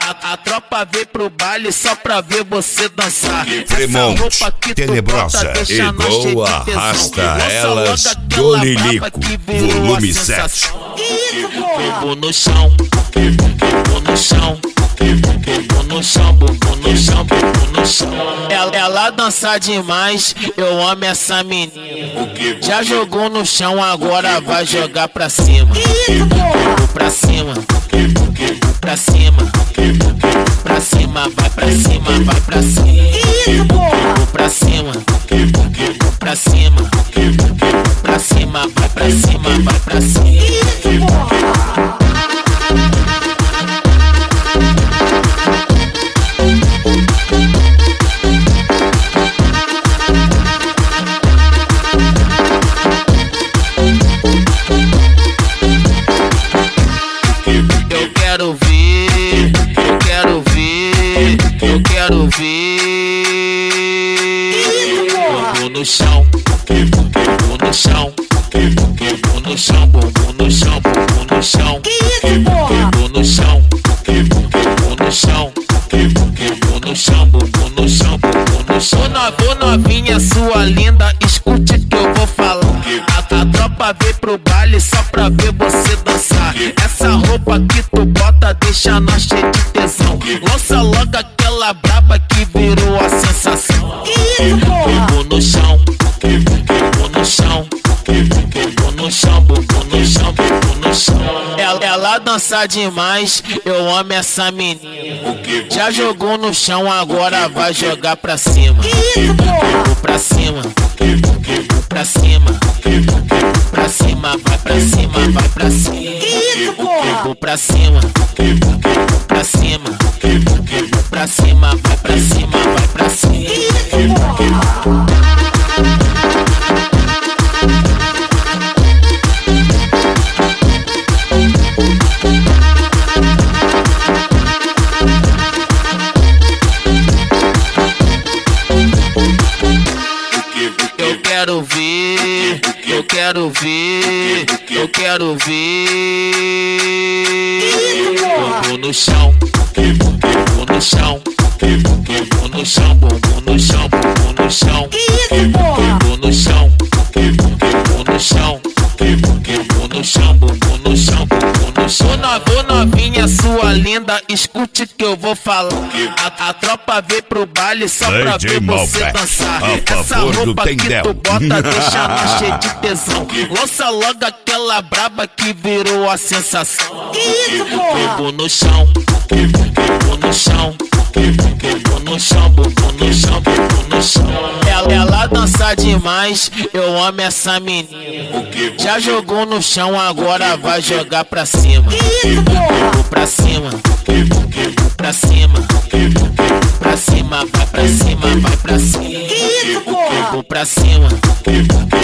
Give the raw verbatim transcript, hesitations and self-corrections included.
A, a tropa veio pro baile só pra ver você dançar. Fremont, Tenebrosa e boa arrasta elas do Lilico, volume sete. Bumbum no chão, bumbum no chão, bumbum no chão, bumbum no chão, bumbum no chão. Ela, ela dança demais, eu amo essa menina. Já jogou no chão, agora vai jogar pra cima. Pra cima, pra cima, pra cima, vai pra cima, vai pra cima. Pra cima, pra cima, pra cima, vai pra cima, vai pra cima. Eu quero ver, eu quero ver, eu quero ver. Bumbum no chão, bumbum no chão, bumbum no chão, bumbum no chão, bumbum no chão, bumbum no chão, bumbum no chão, bumbum no chão, bumbum no chão, bumbum no chão. Ô novinha, sua linda, escute que eu vou falar. A, a tropa veio pro baile só pra ver você dançar. Essa roupa que tu bota deixa nós cheio de tesão. Lança logo aquela braba que virou a sensação. Bumbum no chão, bumbum no chão, bumbum no chão, bumbum no chão, bumbum no chão. Ela, ela dança demais, eu amo essa menina. Já jogou no chão, agora vai jogar pra cima. Pra cima, pra cima, pra cima, vai pra cima, vai pra cima. Pra cima, pra cima, pra cima, vai pra cima, vai pra cima. Eu quero ver, eu quero ver, eu quero ver. Bumbum no chão, bumbum no chão, bumbum no chão, bumbum no chão, bumbum no chão, bumbum no chão, bumbum no chão, bumbum no chão, bumbum no chão, bumbum no chão. Ô novinha, sua linda, escute que eu vou falar. A, a tropa veio pro baile só pra ver você dançar. Essa roupa que tu bota deixa nós cheio de tesão. Lança logo aquela braba que virou a sensação. Bumbum no chão, bumbum no chão, bumbum no chão, bumbum no chão, bumbum no chão. Ela, ela dança demais, eu amo essa menina. Já jogou no chão, agora vai jogar pra cima. Pra cima, pra cima, pra cima, vai pra cima, vai pra cima. Pra cima.